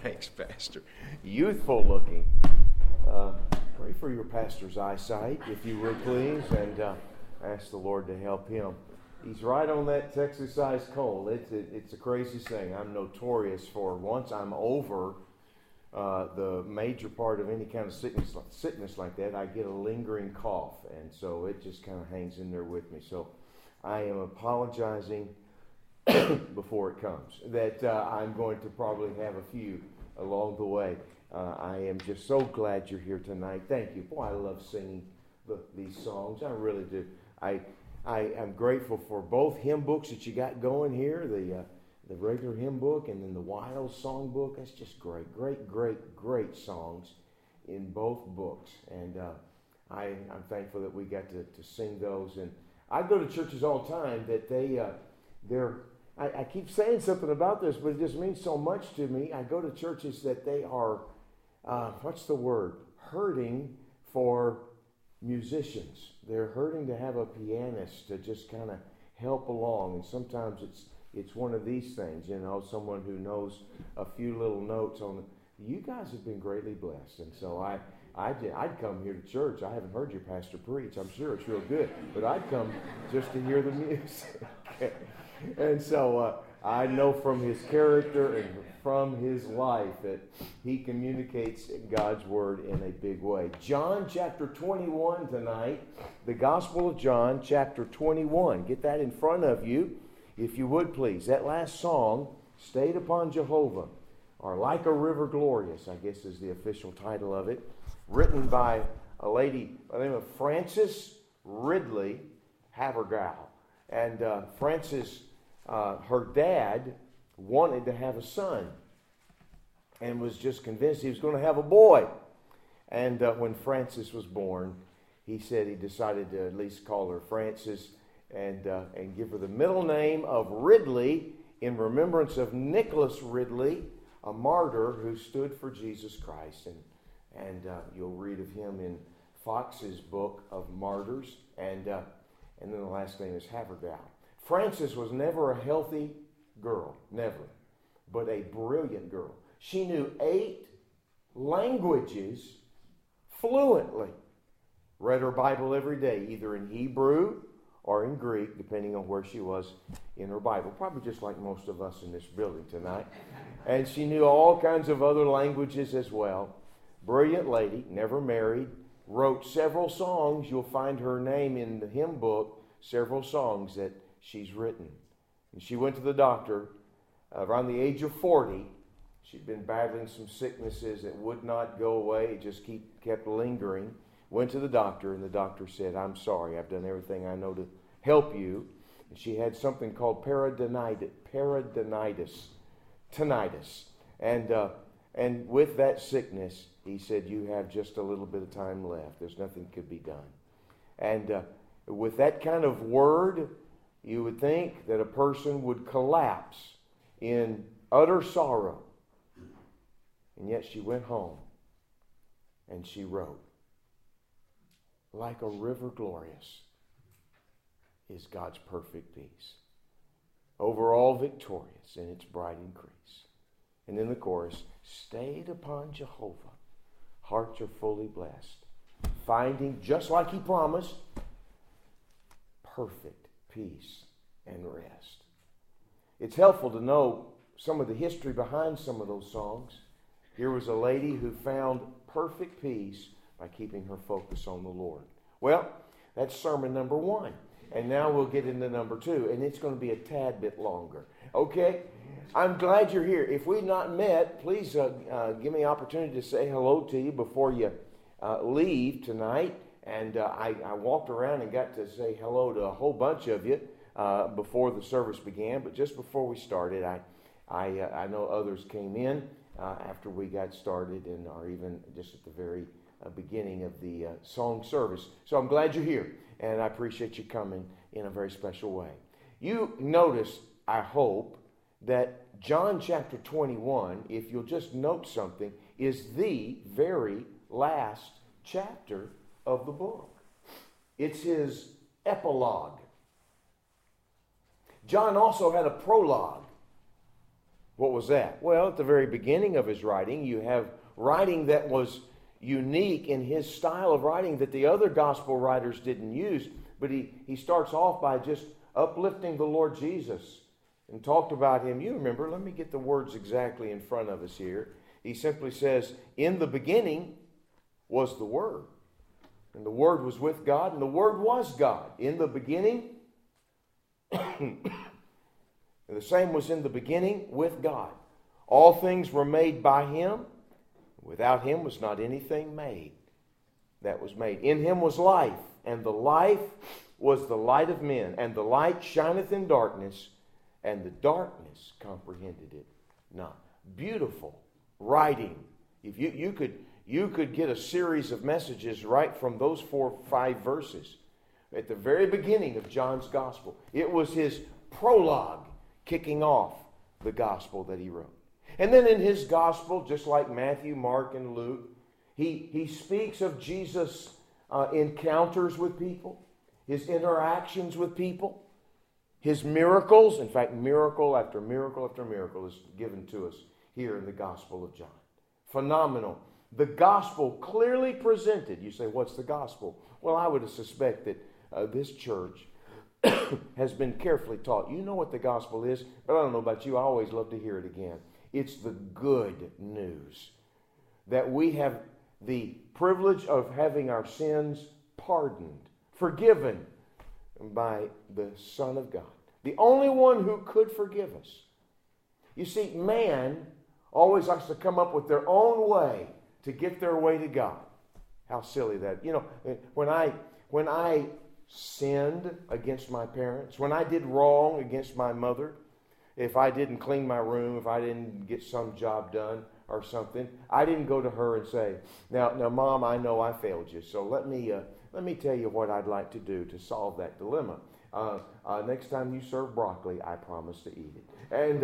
Thanks, Pastor. Youthful looking. Pray for your pastor's eyesight, if you would, please, and ask the Lord to help him. He's right on that Texas-sized cold. It's a crazy thing. I'm notorious for once I'm over the major part of any kind of sickness like that, I get a lingering cough, and so it just kind of hangs in there with me. So I am apologizing before it comes that I'm going to probably have a few along the way. I am just so glad you're here tonight. Thank you. Boy, I love singing these songs. I really do. I am grateful for both hymn books that you got going here, the regular hymn book and then the Wild Song book. That's just great songs in both books. And I'm thankful that we got to sing those. And I go to churches all the time that I keep saying something about this, but it just means so much to me. I go to churches that they are, hurting for musicians. They're hurting to have a pianist to just kind of help along. And sometimes it's one of these things, someone who knows a few little notes on it. You guys have been greatly blessed. And so I'd come here to church. I haven't heard your pastor preach. I'm sure it's real good. But I'd come just to hear the music. And so I know from his character and from his life that he communicates God's word in a big way. John chapter 21 tonight. The Gospel of John chapter 21. Get that in front of you, if you would please. That last song, Stayed Upon Jehovah, or Like a River Glorious, I guess is the official title of it, written by a lady by the name of Frances Ridley Havergal. And Frances, her dad wanted to have a son and was just convinced he was going to have a boy. And when Frances was born, he said he decided to at least call her Frances and give her the middle name of Ridley in remembrance of Nicholas Ridley, a martyr who stood for Jesus Christ. And you'll read of him in Fox's book of Martyrs. And then the last name is Havergal. Frances was never a healthy girl, never, but a brilliant girl. She knew 8 languages fluently. Read her Bible every day, either in Hebrew or in Greek, depending on where she was in her Bible. Probably just like most of us in this building tonight. And she knew all kinds of other languages as well. Brilliant lady, never married, wrote several songs. You'll find her name in the hymn book, several songs that she's written. And she went to the doctor around the age of 40. She'd been battling some sicknesses that would not go away. It just kept lingering. Went to the doctor, and the doctor said, "I'm sorry, I've done everything I know to help you." And she had something called tinnitus. And with that sickness, he said, "You have just a little bit of time left. There's nothing could be done." And with that kind of word, you would think that a person would collapse in utter sorrow. And yet she went home and she wrote, "Like a river glorious is God's perfect peace, over all victorious in its bright increase." And in the chorus, "Stayed upon Jehovah, hearts are fully blessed, finding, just like he promised, perfect peace and rest." It's helpful to know some of the history behind some of those songs. Here was a lady who found perfect peace by keeping her focus on the Lord. Well, that's sermon number 1. And now we'll get into number 2. And it's going to be a tad bit longer. Okay? I'm glad you're here. If we've not met, please give me an opportunity to say hello to you before you leave tonight. And I walked around and got to say hello to a whole bunch of you before the service began. But just before we started, I know others came in after we got started and are even just at the very beginning of the song service. So I'm glad you're here, and I appreciate you coming in a very special way. You notice, I hope, that John chapter 21, if you'll just note something, is the very last chapter of the book. It's his epilogue. John also had a prologue. What was that? Well, at the very beginning of his writing, you have writing that was unique in his style of writing that the other gospel writers didn't use. But he starts off by just uplifting the Lord Jesus and talked about him. You remember, let me get the words exactly in front of us here. He simply says, in the beginning was the Word. And the Word was with God, and the Word was God. In the beginning, and the same was in the beginning with God. All things were made by Him. Without Him was not anything made that was made. In Him was life, and the life was the light of men. And the light shineth in darkness, and the darkness comprehended it not. Beautiful writing. If you could get a series of messages right from those 4 or 5 verses at the very beginning of John's gospel. It was his prologue kicking off the gospel that he wrote. And then in his gospel, just like Matthew, Mark, and Luke, he speaks of Jesus' encounters with people, his interactions with people, his miracles. In fact, miracle after miracle after miracle is given to us here in the Gospel of John. Phenomenal. The gospel clearly presented. You say, what's the gospel? Well, I would suspect that this church has been carefully taught. You know what the gospel is, but I don't know about you. I always love to hear it again. It's the good news that we have the privilege of having our sins pardoned, forgiven by the Son of God. The only one who could forgive us. You see, man always likes to come up with their own way to get their way to God. How silly that. You know, when I sinned against my parents, when I did wrong against my mother, if I didn't clean my room, if I didn't get some job done or something, I didn't go to her and say, now, Mom, I know I failed you, so let me tell you what I'd like to do to solve that dilemma. Next time you serve broccoli, I promise to eat it. And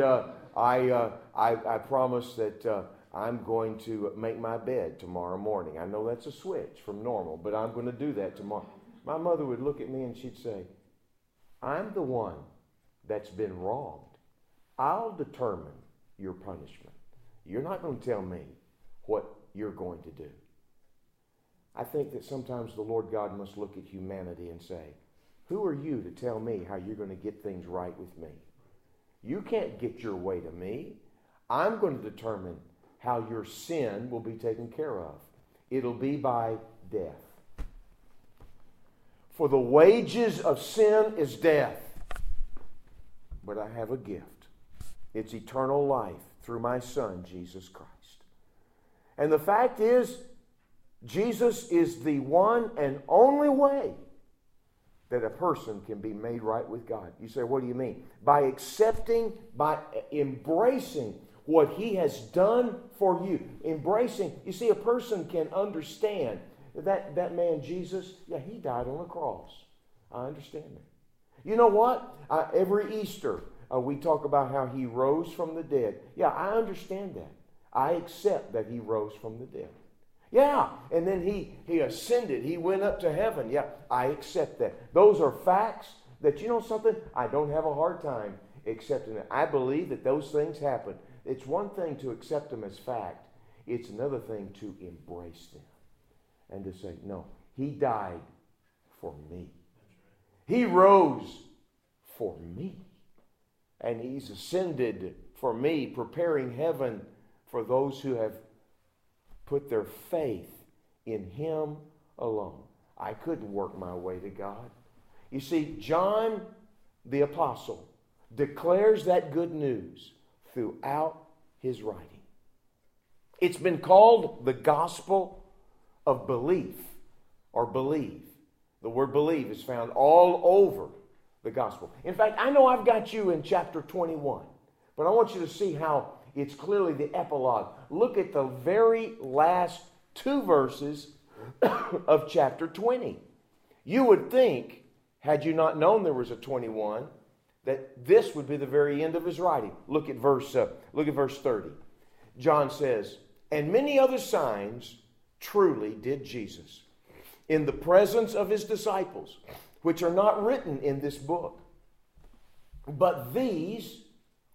I promise that I'm going to make my bed tomorrow morning. I know that's a switch from normal, but I'm going to do that tomorrow. My mother would look at me and she'd say, I'm the one that's been wronged. I'll determine your punishment. You're not going to tell me what you're going to do. I think that sometimes the Lord God must look at humanity and say, who are you to tell me how you're going to get things right with me? You can't get your way to me. I'm going to determine how your sin will be taken care of. It'll be by death. For the wages of sin is death. But I have a gift. It's eternal life through my Son, Jesus Christ. And the fact is, Jesus is the one and only way that a person can be made right with God. You say, what do you mean? By accepting, by embracing what He has done for you. Embracing. You see, a person can understand that man Jesus, yeah, He died on the cross. I understand that. You know what? Every Easter, we talk about how He rose from the dead. Yeah, I understand that. I accept that He rose from the dead. Yeah, and then he ascended. He went up to heaven. Yeah, I accept that. Those are facts that, you know something, I don't have a hard time accepting that. I believe that those things happen. It's one thing to accept them as fact. It's another thing to embrace them and to say, no, He died for me. He rose for me. And He's ascended for me, preparing heaven for those who have put their faith in Him alone. I couldn't work my way to God. You see, John the Apostle declares that good news throughout his writing. It's been called the gospel of belief or believe. The word believe is found all over the gospel. In fact, I know I've got you in chapter 21, but I want you to see how it's clearly the epilogue. Look at the very last 2 verses of chapter 20. You would think, had you not known there was a 21, that this would be the very end of his writing. Look at verse 30. John says, and many other signs truly did Jesus in the presence of His disciples, which are not written in this book. But these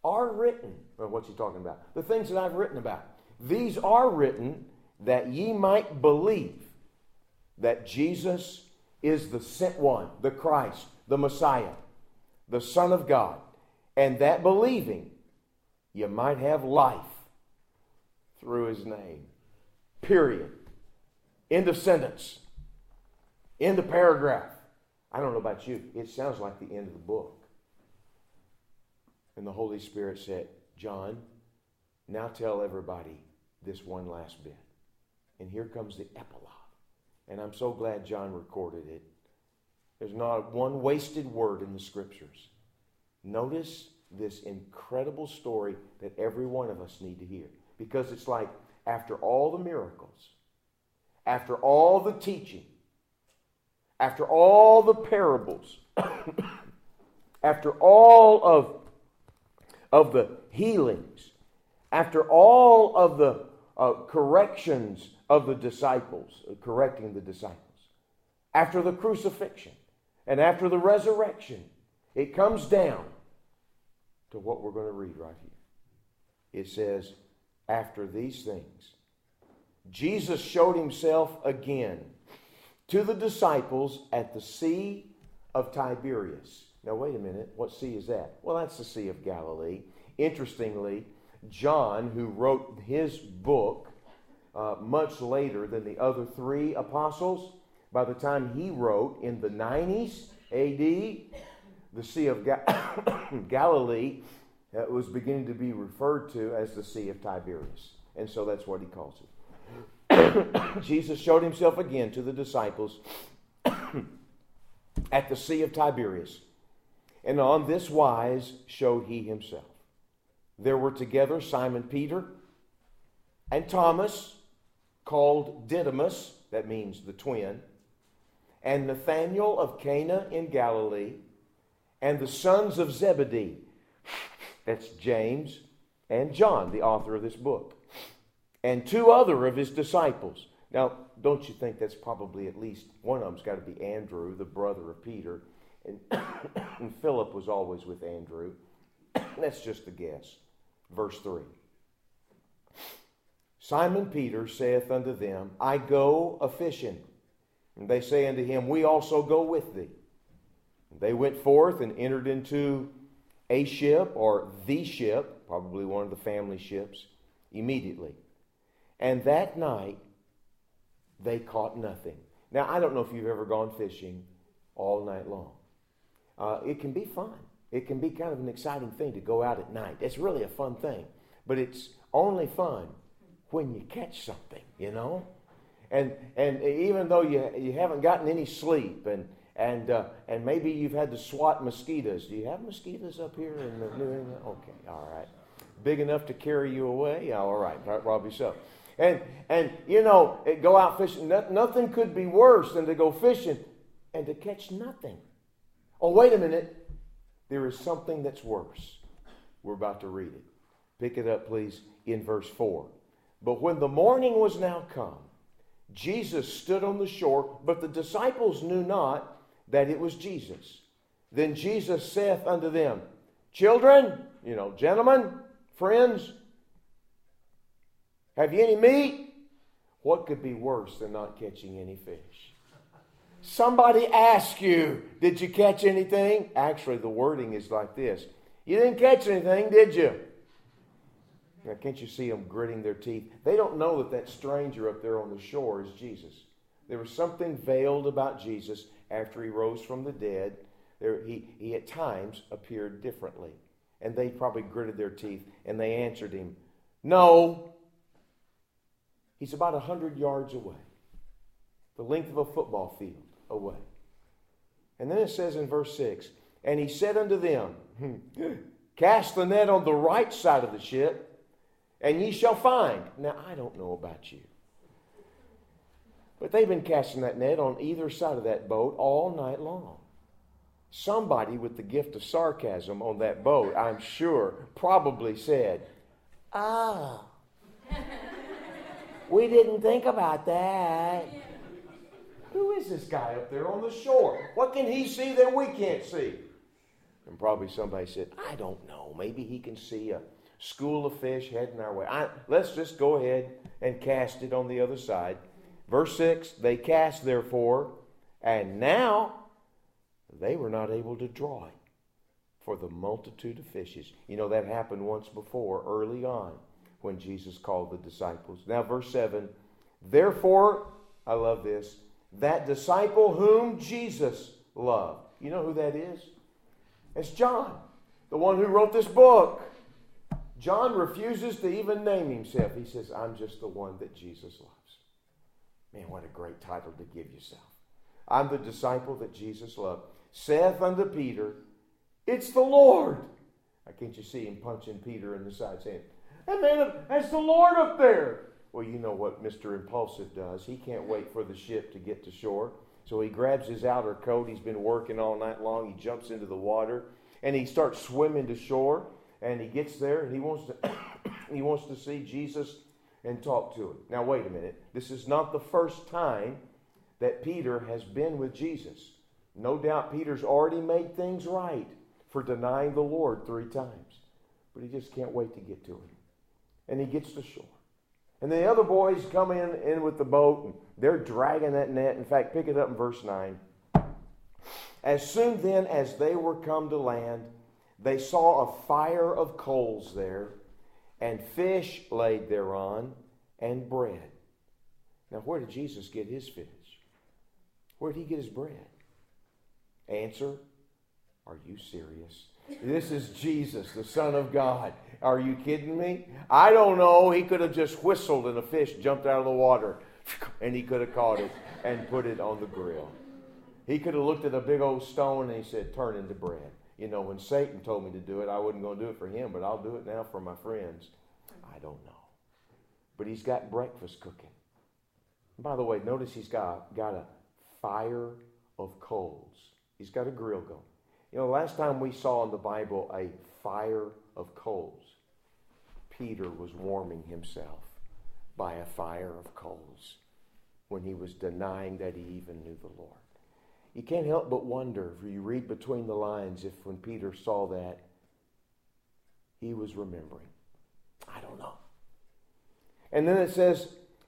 are written. Well, what's he talking about? The things that I've written about. These are written that ye might believe that Jesus is the sent one, the Christ, the Messiah, the Son of God, and that believing you might have life through his name. Period. End of sentence. End of paragraph. I don't know about you. It sounds like the end of the book. And the Holy Spirit said, John, now tell everybody this one last bit. And here comes the epilogue. And I'm so glad John recorded it. There's not one wasted word in the Scriptures. Notice this incredible story that every one of us need to hear. Because it's like, after all the miracles, after all the teaching, after all the parables, after all of the healings, after all of the corrections of the disciples, correcting the disciples, after the crucifixion, and after the resurrection, it comes down to what we're going to read right here. It says, after these things, Jesus showed himself again to the disciples at the Sea of Tiberias. Now, wait a minute. What sea is that? Well, that's the Sea of Galilee. Interestingly, John, who wrote his book much later than the other three apostles, by the time he wrote in the 90s A.D., the Sea of Galilee was beginning to be referred to as the Sea of Tiberias. And so that's what he calls it. Jesus showed himself again to the disciples at the Sea of Tiberias. And on this wise showed he himself. There were together Simon Peter and Thomas, called Didymus, that means the twin, and Nathanael of Cana in Galilee, and the sons of Zebedee, that's James and John, the author of this book, and two other of his disciples. Now, don't you think that's probably at least one of them's got to be Andrew, the brother of Peter, and Philip was always with Andrew. That's just a guess. Verse 3. Simon Peter saith unto them, I go a-fishing. And they say unto him, we also go with thee. And they went forth and entered into a ship, or the ship, probably one of the family ships, immediately. And that night they caught nothing. Now, I don't know if you've ever gone fishing all night long. It can be fun. It can be kind of an exciting thing to go out at night. It's really a fun thing. But it's only fun when you catch something, you know? And even though you haven't gotten any sleep, and maybe you've had to swat mosquitoes. Do you have mosquitoes up here in the New England? Okay, all right. Big enough to carry you away? Yeah, all right, probably so. And you know, go out fishing. Nothing could be worse than to go fishing and to catch nothing. Oh, wait a minute. There is something that's worse. We're about to read it. Pick it up, please, in verse 4. But when the morning was now come, Jesus stood on the shore, but the disciples knew not that it was Jesus. Then Jesus saith unto them, children, gentlemen, friends, have ye any meat? What could be worse than not catching any fish? Somebody asked you, did you catch anything? Actually, the wording is like this. You didn't catch anything, did you? Now, can't you see them gritting their teeth? They don't know that stranger up there on the shore is Jesus. There was something veiled about Jesus after he rose from the dead. He at times appeared differently. And they probably gritted their teeth, and they answered him, no. He's about 100 yards away, the length of a football field away. And then it says in verse 6, and he said unto them, cast the net on the right side of the ship, and ye shall find. Now, I don't know about you, but they've been casting that net on either side of that boat all night long. Somebody with the gift of sarcasm on that boat, I'm sure, probably said, we didn't think about that. Who is this guy up there on the shore? What can he see that we can't see? And probably somebody said, I don't know. Maybe he can see a school of fish heading our way. Let's just go ahead and cast it on the other side. Verse 6, they cast therefore, and now they were not able to draw it for the multitude of fishes. You know, that happened once before, early on, when Jesus called the disciples. Now, verse 7, therefore, I love this, that disciple whom Jesus loved. You know who that is? It's John, the one who wrote this book. John refuses to even name himself. He says, I'm just the one that Jesus loves. Man, what a great title to give yourself. I'm the disciple that Jesus loved. Saith unto Peter, it's the Lord. Can't you see him punching Peter in the side saying, hey man, that's the Lord up there. Well, you know what Mr. Impulsive does. He can't wait for the ship to get to shore. So he grabs his outer coat. He's been working all night long. He jumps into the water and he starts swimming to shore. And he gets there and he wants to see Jesus and talk to him. Now, wait a minute. This is not the first time that Peter has been with Jesus. No doubt Peter's already made things right for denying the Lord 3 times. But he just can't wait to get to him. And he gets to shore. And the other boys come in with the boat, and they're dragging that net. In fact, pick it up in verse 9. As soon then as they were come to land, they saw a fire of coals there, and fish laid thereon, and bread. Now, where did Jesus get his fish? Where did he get his bread? Answer, are you serious? This is Jesus, the Son of God. Are you kidding me? I don't know. He could have just whistled and a fish jumped out of the water, and he could have caught it and put it on the grill. He could have looked at a big old stone and he said, turn into bread. You know, when Satan told me to do it, I wasn't going to do it for him, but I'll do it now for my friends. I don't know. But he's got breakfast cooking. And by the way, notice he's got a fire of coals. He's got a grill going. You know, last time we saw in the Bible a fire of coals, Peter was warming himself by a fire of coals when he was denying that he even knew the Lord. You can't help but wonder, if you read between the lines, if when Peter saw that, he was remembering. I don't know. And then it says,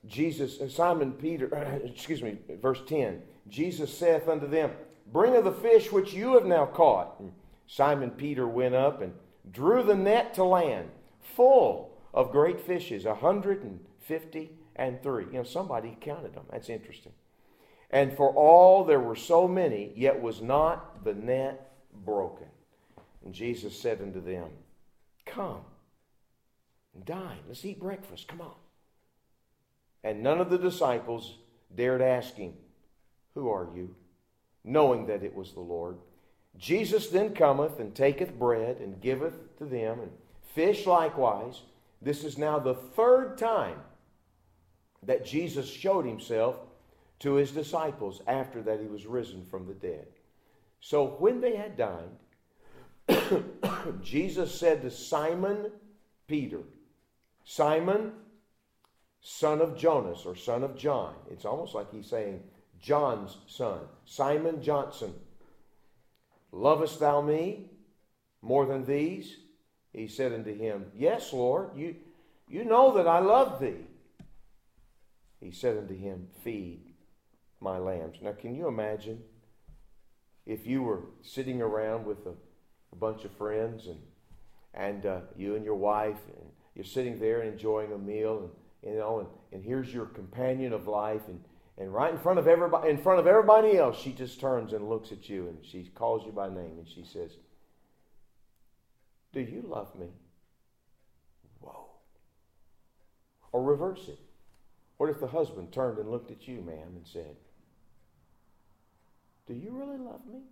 verse 10, Jesus saith unto them, bring of the fish which you have now caught. And Simon Peter went up and drew the net to land, full of great fishes, 153. You know, somebody counted them. That's interesting. And for all there were so many, yet was not the net broken. And Jesus said unto them, come and dine. Let's eat breakfast. Come on. And none of the disciples dared ask him, who are you? Knowing that it was the Lord. Jesus then cometh and taketh bread and giveth to them, and fish likewise. This is now the 3rd time that Jesus showed himself to his disciples after that he was risen from the dead. So when they had dined, Jesus said to Simon Peter, Simon, son of Jonas, or son of John. It's almost like he's saying John's son, Simon Johnson. Lovest thou me more than these? He said unto him, yes, Lord, you know that I love thee. He said unto him, feed my lambs. Now, can you imagine if you were sitting around with a bunch of friends and you and your wife, and you're sitting there enjoying a meal, and here's your companion of life, and right in front of everybody else, she just turns and looks at you and she calls you by name and she says, do you love me? Whoa. Or reverse it. What if the husband turned and looked at you, ma'am, and said, do you really love me?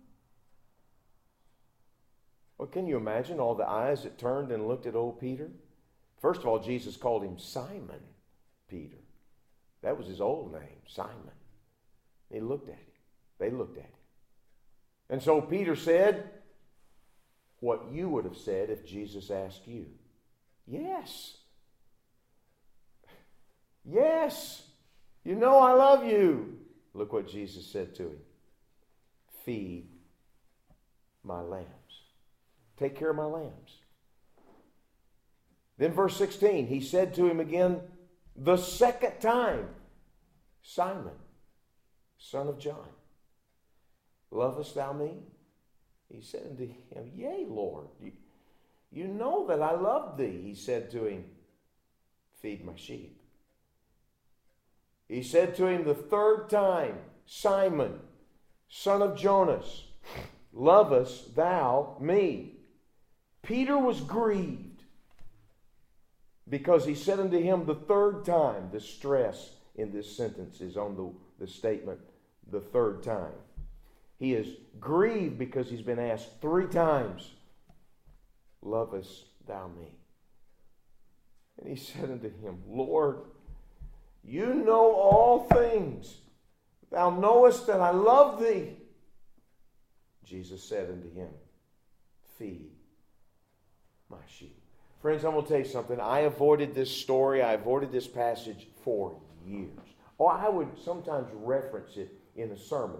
Well, can you imagine all the eyes that turned and looked at old Peter? First of all, Jesus called him Simon Peter. That was his old name, Simon. He looked at him. They looked at him. And so Peter said what you would have said if Jesus asked you. Yes. Yes. You know I love you. Look what Jesus said to him. Feed my lambs. Take care of my lambs. Then verse 16, he said to him again the second time, Simon, son of John, lovest thou me? He said unto him, Yea, Lord, you know that I love thee. He said to him, Feed my sheep. He said to him the third time, Simon, son of Jonas, lovest thou me? Peter was grieved because he said unto him the third time. The stress in this sentence is on the statement, the third time. He is grieved because he's been asked 3 times, lovest thou me? And he said unto him, Lord, you know all things. Thou knowest that I love thee. Jesus said unto him, Feed my sheep. Friends, I'm going to tell you something. I avoided this story. I avoided this passage for years. Or I would sometimes reference it in a sermon.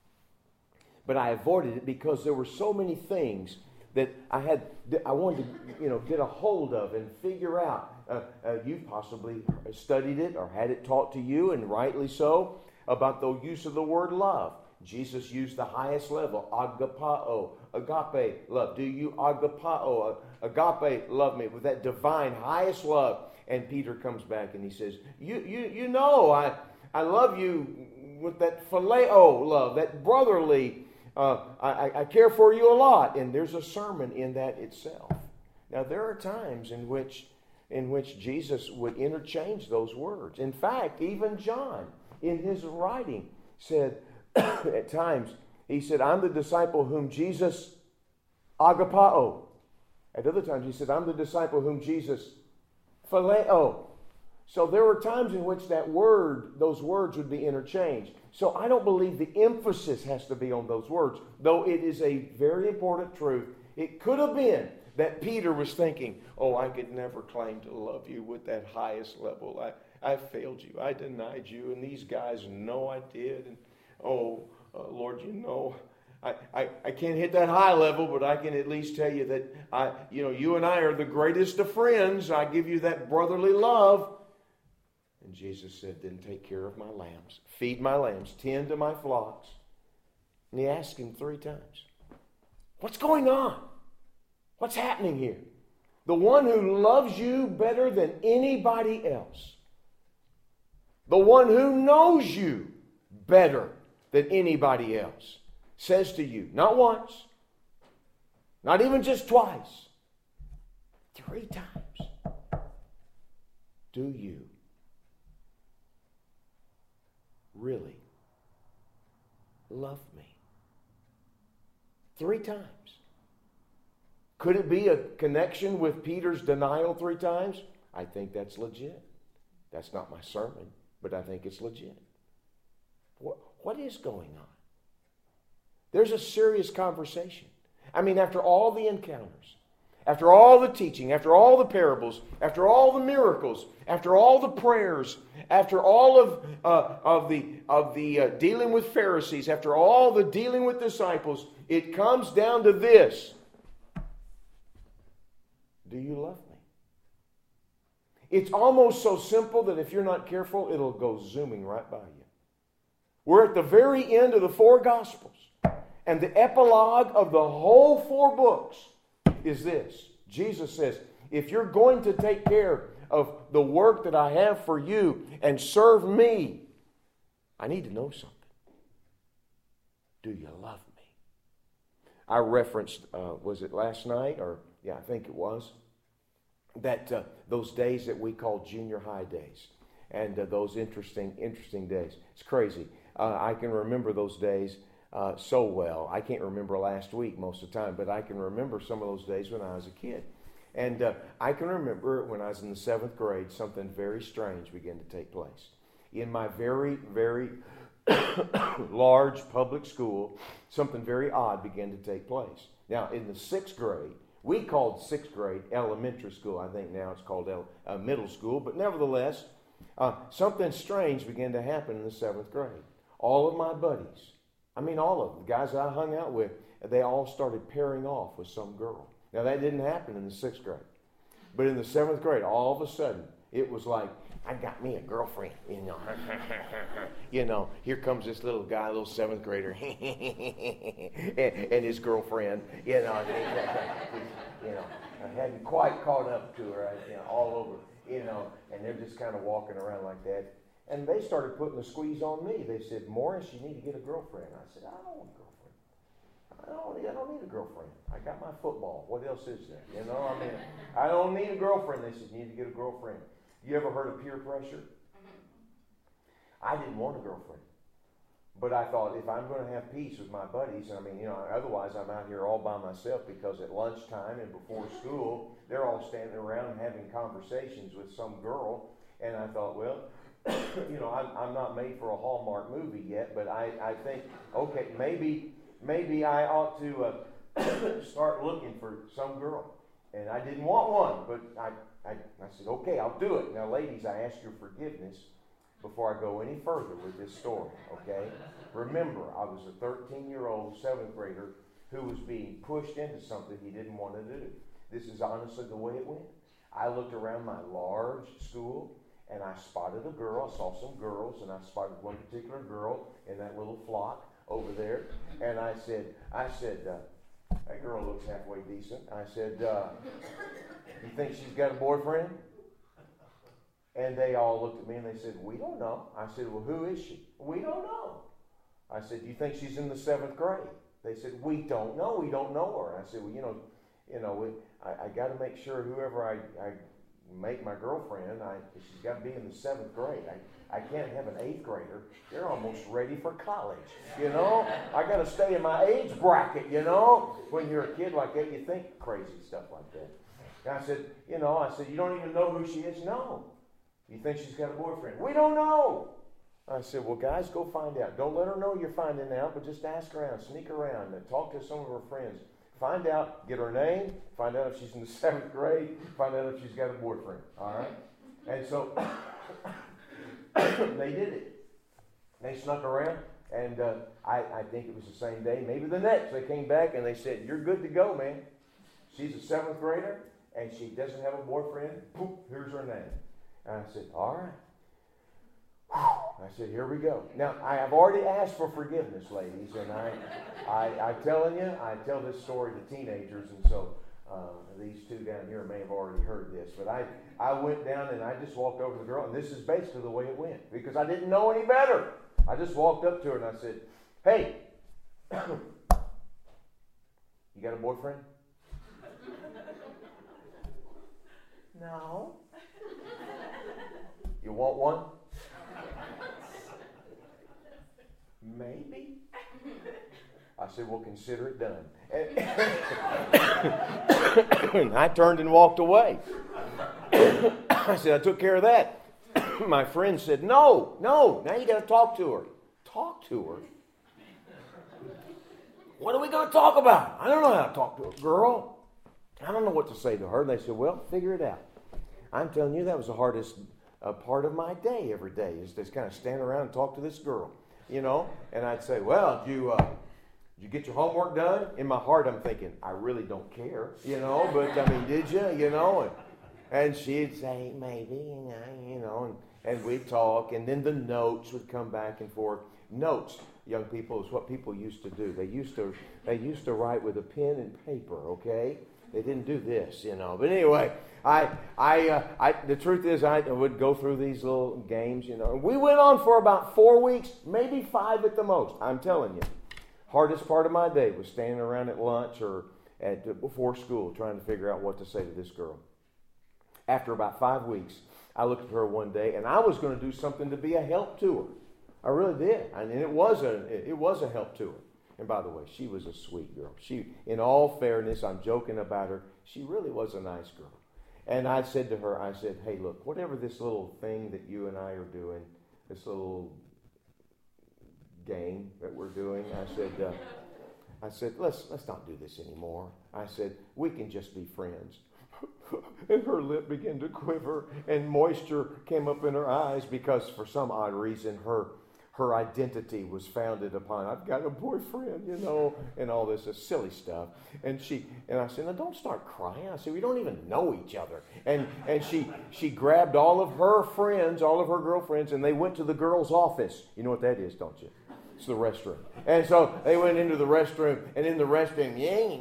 But I avoided it because there were so many things that I wanted to get a hold of and figure out. You've possibly studied it or had it taught to you, and rightly so, about the use of the word love. Jesus used the highest level, agapao, agape love. Do you agapao, agape love me, with that divine highest love? And Peter comes back and he says, you know I love you with that phileo love, that brotherly, I care for you a lot. And there's a sermon in that itself. Now there are times in which Jesus would interchange those words. In fact, even John, in his writing, said at times, he said, I'm the disciple whom Jesus agapao. At other times he said, I'm the disciple whom Jesus phileo. So there were times in which those words would be interchanged. So I don't believe the emphasis has to be on those words, though it is a very important truth. It could have been that Peter was thinking, I could never claim to love you with that highest level. I failed you. I denied you. And these guys know I did. And Lord, I can't hit that high level, but I can at least tell you that you and I are the greatest of friends. I give you that brotherly love. And Jesus said, then take care of my lambs. Feed my lambs. Tend to my flocks. And he asked him 3 times, what's going on? What's happening here? The one who loves you better than anybody else. The one who knows you better than anybody else says to you, not once, not even just twice, 3 times, do you really love me? 3 times. Could it be a connection with Peter's denial 3 times? I think that's legit. That's not my sermon, but I think it's legit. What is going on? There's a serious conversation. I mean, after all the encounters, after all the teaching, after all the parables, after all the miracles, after all the prayers, after all of the dealing with Pharisees, after all the dealing with disciples, it comes down to this. Do you love me? It's almost so simple that if you're not careful, it'll go zooming right by you. We're at the very end of the 4 Gospels. And the epilogue of the whole 4 books is this. Jesus says, if you're going to take care of the work that I have for you and serve me, I need to know something. Do you love me? I referenced, was it last night? I think it was. That those days that we call junior high days. And those interesting days. It's crazy. I can remember those days so well. I can't remember last week most of the time, but I can remember some of those days when I was a kid. And I can remember when I was in the 7th grade, something very strange began to take place. In my very, very large public school, something very odd began to take place. Now, in the 6th grade, we called 6th grade elementary school. I think now it's called middle school. But nevertheless, something strange began to happen in the 7th grade. All of my buddies, all of them, the guys I hung out with, they all started pairing off with some girl. Now, that didn't happen in the 6th grade. But in the 7th grade, all of a sudden, it was like, I got me a girlfriend, you know. You know, here comes this little guy, little 7th grader, and his girlfriend, you know. You know, I hadn't quite caught up to her, you know, all over, you know, and they're just kind of walking around like that. And they started putting the squeeze on me. They said, Morris, you need to get a girlfriend. I said, I don't want a girlfriend. I don't need a girlfriend. I got my football. What else is there? You know, I mean, I don't need a girlfriend. They said, you need to get a girlfriend. You ever heard of peer pressure? I didn't want a girlfriend. But I thought, if I'm going to have peace with my buddies, I mean, you know, otherwise I'm out here all by myself, because at lunchtime and before school, they're all standing around having conversations with some girl. And I thought, well, you know, I'm not made for a Hallmark movie yet, but I think, okay, maybe I ought to start looking for some girl. And I didn't want one, but I said, okay, I'll do it. Now, ladies, I ask your forgiveness before I go any further with this story, okay? Remember, I was a 13-year-old 7th grader who was being pushed into something he didn't want to do. This is honestly the way it went. I looked around my large school, and I spotted a girl. I saw some girls, and I spotted one particular girl in that little flock over there. And I said, that girl looks halfway decent. I said, you think she's got a boyfriend? And they all looked at me and they said, we don't know. I said, well, who is she? We don't know. I said, do you think she's in the 7th grade? They said, we don't know. We don't know her. I said, well, I got to make sure whoever I make my girlfriend, she's got to be in the 7th grade. I can't have an 8th grader. They're almost ready for college, you know. I got to stay in my age bracket, you know. When you're a kid like that, you think crazy stuff like that. And I said, you don't even know who she is? No. You think she's got a boyfriend? We don't know. I said, well, guys, go find out. Don't let her know you're finding out, but just ask around, sneak around, and talk to some of her friends. Find out, get her name, find out if she's in the 7th grade, find out if she's got a boyfriend, all right? And so they did it. They snuck around, and I think it was the same day, maybe the next. They came back, and they said, you're good to go, man. She's a 7th grader, and she doesn't have a boyfriend. Poof, here's her name. And I said, all right. I said, here we go. Now, I have already asked for forgiveness, ladies, and I'm telling you, I tell this story to teenagers, and so these two down here may have already heard this, but I went down and I just walked over to the girl, and this is basically the way it went, because I didn't know any better. I just walked up to her and I said, hey, you got a boyfriend? No. You want one? Maybe. I said, well, consider it done. And I turned and walked away. I said, I took care of that. My friend said, no, now you got to talk to her. Talk to her? What are we going to talk about? I don't know how to talk to a girl. I don't know what to say to her. And they said, well, figure it out. I'm telling you, that was the hardest part of my day every day, is just kind of stand around and talk to this girl, you know. And I'd say, well, did you get your homework done? In my heart, I'm thinking, I really don't care, you know. But, I mean, did you, you know? And she'd say, maybe, you know, and we'd talk. And then the notes would come back and forth. Notes, young people, is what people used to do. They used to write with a pen and paper, okay? They didn't do this, you know. But anyway, the truth is, I would go through these little games, you know. We went on for about 4 weeks, maybe 5 at the most. I'm telling you. Hardest part of my day was standing around at lunch or before school trying to figure out what to say to this girl. After about 5 weeks, I looked at her one day, and I was going to do something to be a help to her. I really did. And it was a help to her. And by the way, she was a sweet girl. She, in all fairness, I'm joking about her, she really was a nice girl. And I said to her, hey, look, whatever this little thing that you and I are doing, this little game that we're doing, I said, let's not do this anymore. I said, we can just be friends. And her lip began to quiver, and moisture came up in her eyes because, for some odd reason, her her identity was founded upon, I've got a boyfriend, you know, and all this silly stuff. And I said, no, don't start crying. I said, we don't even know each other. And she grabbed all of her friends, all of her girlfriends, and they went to the girls' office. You know what that is, don't you? It's the restroom. And so they went into the restroom, and in the restroom,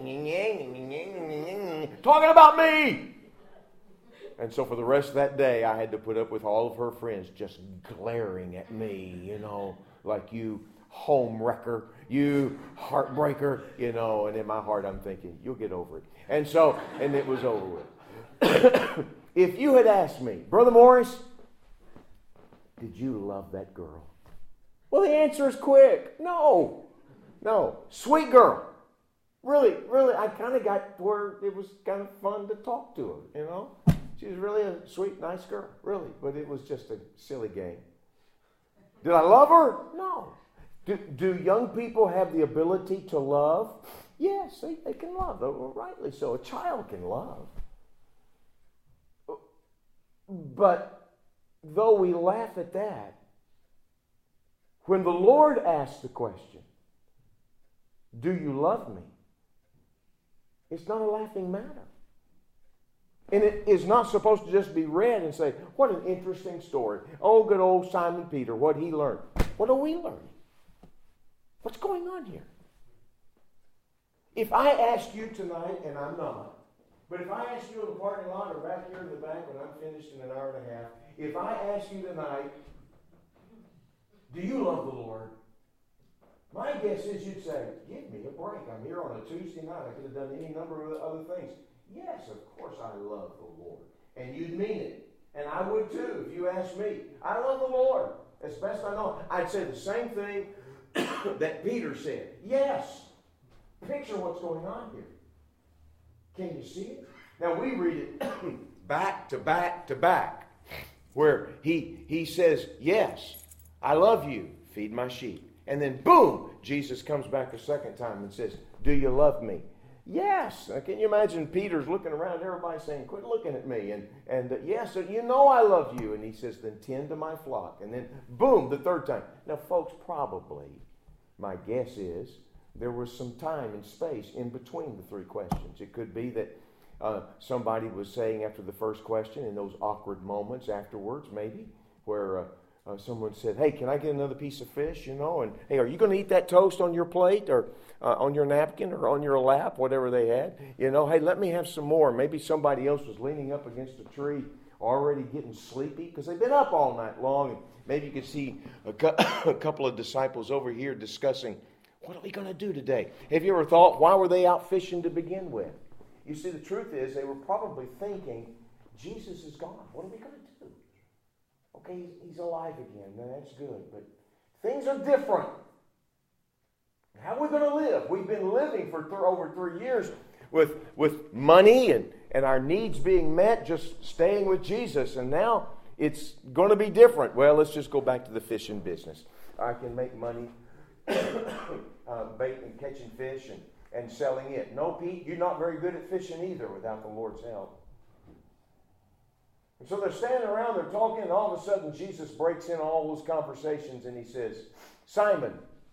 talking about me. And so for the rest of that day, I had to put up with all of her friends just glaring at me, you know, like you home wrecker, you heartbreaker, you know. And in my heart, I'm thinking, you'll get over it. And so, and it was over with. If you had asked me, Brother Morris, did you love that girl? Well, the answer is quick. No. Sweet girl. Really, I kind of got where it was kind of fun to talk to her, you know. She was really a sweet, nice girl, really. But it was just a silly game. Did I love her? No. Do young people have the ability to love? Yes, they can love. Rightly so. A child can love. But though we laugh at that, when the Lord asks the question, do you love me? It's not a laughing matter. And it is not supposed to just be read and say, what an interesting story. Oh, good old Simon Peter, what he learned. What are we learning? What's going on here? If I ask you tonight, and I'm not, but if I ask you in the parking lot or back here in the back when I'm finished in an hour and a half, if I ask you tonight, do you love the Lord? My guess is you'd say, give me a break. I'm here on a Tuesday night. I could have done any number of other things. Yes, of course I love the Lord. And you'd mean it. And I would too if you asked me. I love the Lord. As best I know. I'd say the same thing that Peter said. Yes. Picture what's going on here. Can you see it? Now we read it back to back to back. Where he says, yes, I love you. Feed my sheep. And then boom, Jesus comes back a second time and says, do you love me? Yes. Can you imagine Peter's looking around, everybody saying, quit looking at me. And yes, you know I love you. And he says, then tend to my flock. And then boom, the third time. Now, folks, probably, my guess is, there was some time and space in between the three questions. It could be that somebody was saying after the first question, in those awkward moments afterwards, maybe, where someone said, hey, can I get another piece of fish, you know? And, hey, are you going to eat that toast on your plate or on your napkin or on your lap, whatever they had? You know, hey, let me have some more. Maybe somebody else was leaning up against a tree already getting sleepy because they've been up all night long. And maybe you could see a couple of disciples over here discussing, what are we going to do today? Have you ever thought, why were they out fishing to begin with? You see, the truth is they were probably thinking, Jesus is gone. What are we going to do? Okay, he's alive again. Now, that's good. But things are different. How are we going to live? We've been living for over 3 years with money and our needs being met, just staying with Jesus. And now it's going to be different. Well, let's just go back to the fishing business. I can make money baiting and catching fish and selling it. No, Pete, you're not very good at fishing either without the Lord's help. And so they're standing around, they're talking, and all of a sudden Jesus breaks in all those conversations and he says, Simon,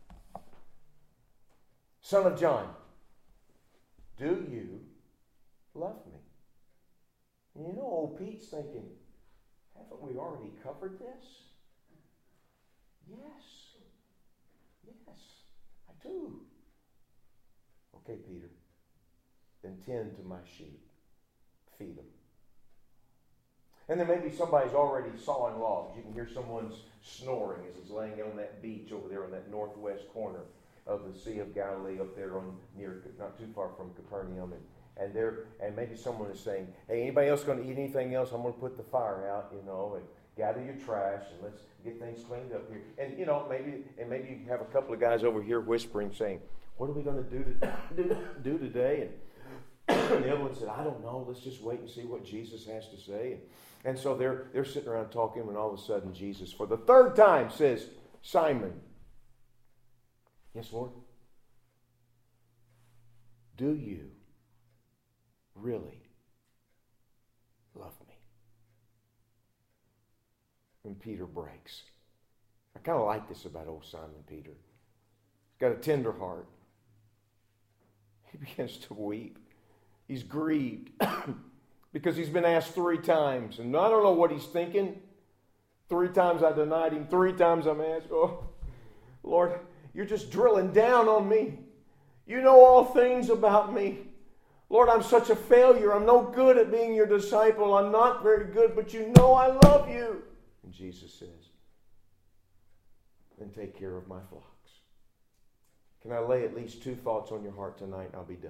son of John, do you love me? And you know, old Pete's thinking, haven't we already covered this? Yes, I do. Okay, Peter, then tend to my sheep. Feed them. And then maybe somebody's already sawing logs. You can hear someone's snoring as he's laying on that beach over there on that northwest corner of the Sea of Galilee up there near, not too far from Capernaum. And maybe someone is saying, hey, anybody else going to eat anything else? I'm going to put the fire out, you know, and gather your trash and let's get things cleaned up here. And, you know, maybe you have a couple of guys over here whispering, saying, what are we going to do today? And the other one said, I don't know. Let's just wait and see what Jesus has to say. And so they're sitting around talking when all of a sudden Jesus, for the third time, says, Simon. Yes, Lord? Do you really love me? And Peter breaks. I kind of like this about old Simon Peter. He's got a tender heart. He begins to weep. He's grieved because he's been asked 3 times. And I don't know what he's thinking. 3 times I denied him. 3 times I'm asked, oh, Lord, you're just drilling down on me. You know all things about me. Lord, I'm such a failure. I'm no good at being your disciple. I'm not very good, but you know I love you. And Jesus says, then take care of my flocks. Can I lay at least 2 thoughts on your heart tonight? I'll be done.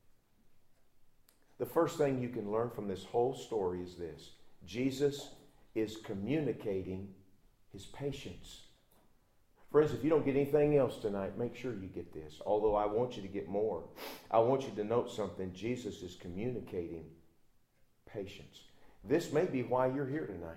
The first thing you can learn from this whole story is this. Jesus is communicating his patience. Friends, if you don't get anything else tonight, make sure you get this. Although I want you to get more. I want you to note something. Jesus is communicating patience. This may be why you're here tonight.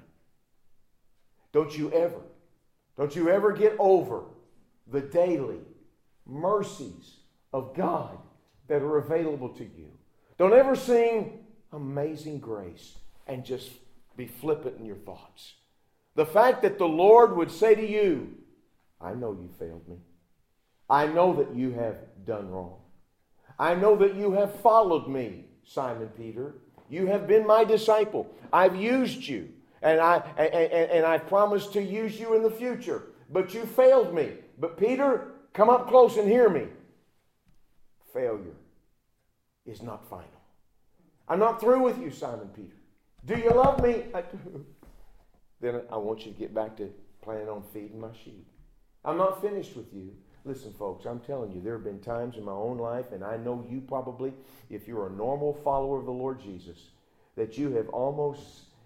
Don't you ever get over the daily mercies of God that are available to you. Don't ever sing Amazing Grace and just be flippant in your thoughts. The fact that the Lord would say to you, I know you failed me. I know that you have done wrong. I know that you have followed me, Simon Peter. You have been my disciple. I've used you. And I've promised to use you in the future. But you failed me. But Peter, come up close and hear me. Failure is not final. I'm not through with you, Simon Peter. Do you love me? I do. Then I want you to get back to planning on feeding my sheep. I'm not finished with you. Listen, folks, I'm telling you, there have been times in my own life, and I know you probably, if you're a normal follower of the Lord Jesus, that you have almost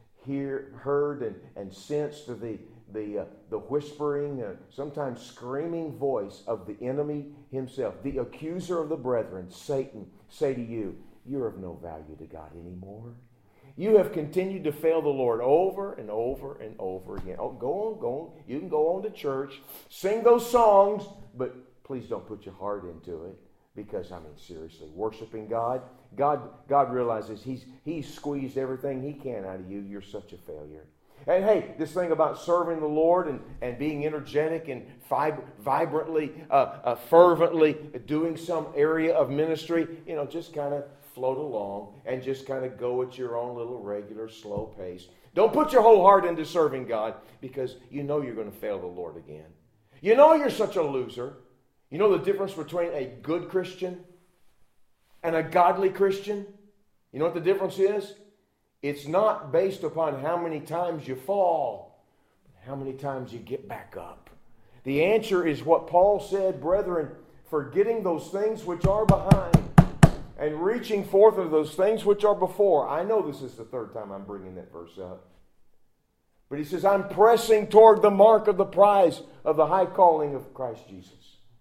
heard and sensed the whispering, sometimes screaming voice of the enemy himself, the accuser of the brethren, Satan, say to you, you're of no value to God anymore. You have continued to fail the Lord over and over and over again. Oh, go on. You can go on to church, sing those songs, but please don't put your heart into it. Because, seriously, worshiping God realizes He's squeezed everything He can out of you. You're such a failure. And hey, this thing about serving the Lord and being energetic and vibrantly, fervently doing some area of ministry, just kind of float along and just kind of go at your own little regular slow pace. Don't put your whole heart into serving God because you know you're going to fail the Lord again. You know you're such a loser. You know the difference between a good Christian and a godly Christian? You know what the difference is? It's not based upon how many times you fall, but how many times you get back up. The answer is what Paul said, brethren, forgetting those things which are behind and reaching forth of those things which are before. I know this is the 3rd time I'm bringing that verse up. But he says, I'm pressing toward the mark of the prize of the high calling of Christ Jesus.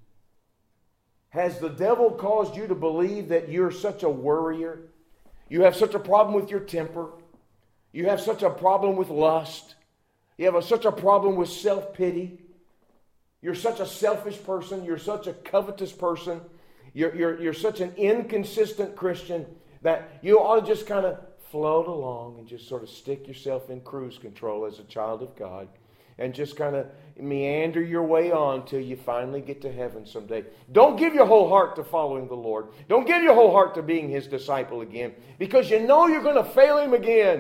Has the devil caused you to believe that you're such a worrier? You have such a problem with your temper. You have such a problem with lust. You have such a problem with self-pity. You're such a selfish person. You're such a covetous person. You're such an inconsistent Christian that you ought to just kind of float along and just sort of stick yourself in cruise control as a child of God and just kind of meander your way on till you finally get to heaven someday. Don't give your whole heart to following the Lord. Don't give your whole heart to being His disciple again because you know you're going to fail Him again.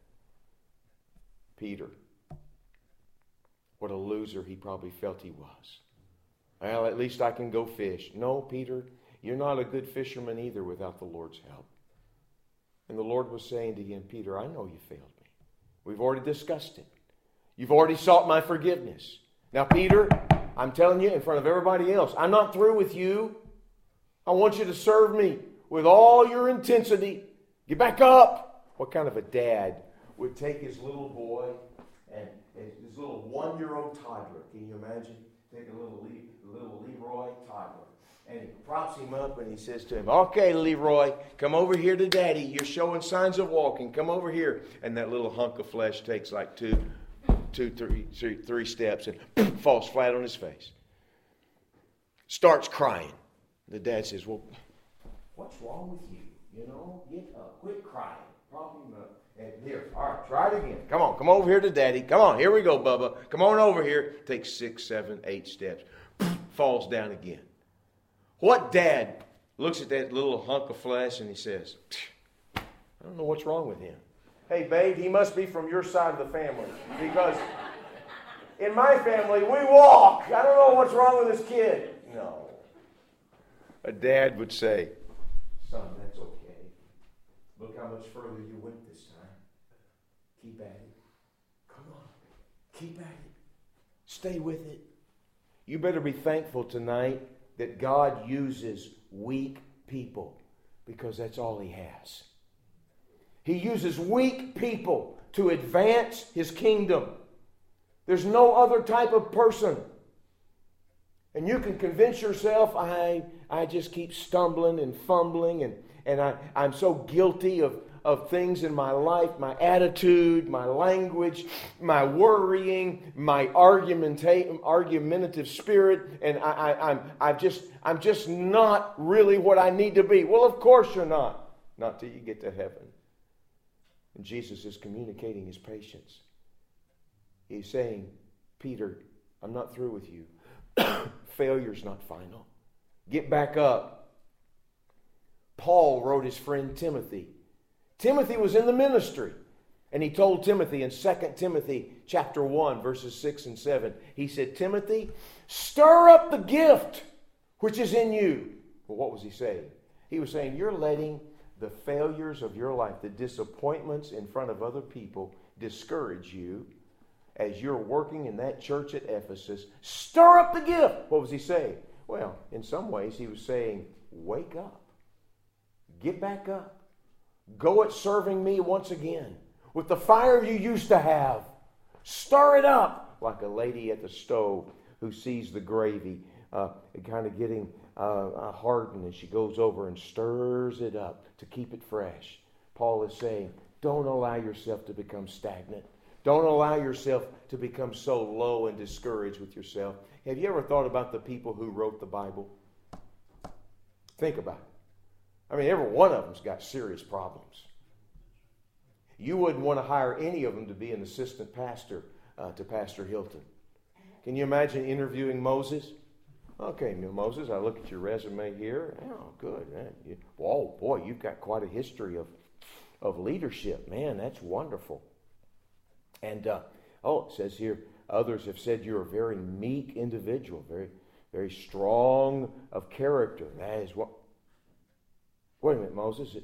Peter, what a loser he probably felt he was. Well, at least I can go fish. No, Peter, you're not a good fisherman either without the Lord's help. And the Lord was saying to him, Peter, I know you failed me. We've already discussed it. You've already sought my forgiveness. Now, Peter, I'm telling you in front of everybody else, I'm not through with you. I want you to serve me with all your intensity. Get back up. What kind of a dad would take his little boy and his little 1-year-old toddler? Can you imagine? Take a little Leroy toddler. And he props him up and he says to him, okay, Leroy, come over here to Daddy. You're showing signs of walking. Come over here. And that little hunk of flesh takes like three steps and falls flat on his face. Starts crying. The dad says, well, what's wrong with you? Get up. Quit crying. Prop him up. And here, all right, right, try it again. Come on, come over here to Daddy. Come on, here we go, Bubba. Come on over here. Takes 6, 7, 8 steps. Falls down again. What dad looks at that little hunk of flesh and he says, I don't know what's wrong with him. Hey, babe, he must be from your side of the family. Because in my family, we walk. I don't know what's wrong with this kid. No. A dad would say, son, that's okay. Look how much further you went this time. Keep at it. Come on. Keep at it. Stay with it. You better be thankful tonight that God uses weak people because that's all He has. He uses weak people to advance His kingdom. There's no other type of person. And you can convince yourself, I just keep stumbling and fumbling and I'm so guilty of things in my life, my attitude, my language, my worrying, my argumentative spirit, and I'm just not really what I need to be. Well, of course you're not. Not till you get to heaven. And Jesus is communicating His patience. He's saying, Peter, I'm not through with you. Failure's not final. Get back up. Paul wrote his friend Timothy. Timothy was in the ministry. And he told Timothy in 2 Timothy chapter 1, verses 6 and 7, he said, Timothy, stir up the gift which is in you. Well, what was he saying? He was saying, you're letting the failures of your life, the disappointments in front of other people, discourage you as you're working in that church at Ephesus. Stir up the gift. What was he saying? Well, in some ways he was saying, wake up. Get back up. Go at serving me once again with the fire you used to have. Stir it up like a lady at the stove who sees the gravy kind of getting hardened, and she goes over and stirs it up to keep it fresh. Paul is saying, don't allow yourself to become stagnant. Don't allow yourself to become so low and discouraged with yourself. Have you ever thought about the people who wrote the Bible? Think about it. I mean, every one of them's got serious problems. You wouldn't want to hire any of them to be an assistant pastor to Pastor Hilton. Can you imagine interviewing Moses? Okay, Moses, I look at your resume here. Oh, good. Oh, boy, you've got quite a history of leadership. Man, that's wonderful. And, it says here, others have said you're a very meek individual, very, very strong of character. That is what... Wait a minute, Moses.